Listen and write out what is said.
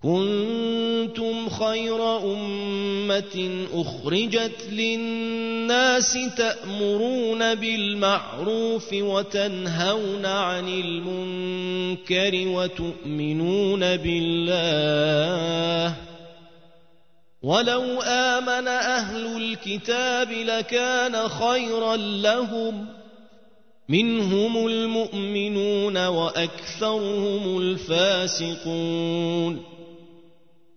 كنتم خير أمة أخرجت للناس تأمرون بالمعروف وتنهون عن المنكر وتؤمنون بالله ولو آمن أهل الكتاب لكان خيرا لهم منهم المؤمنون وأكثرهم الفاسقون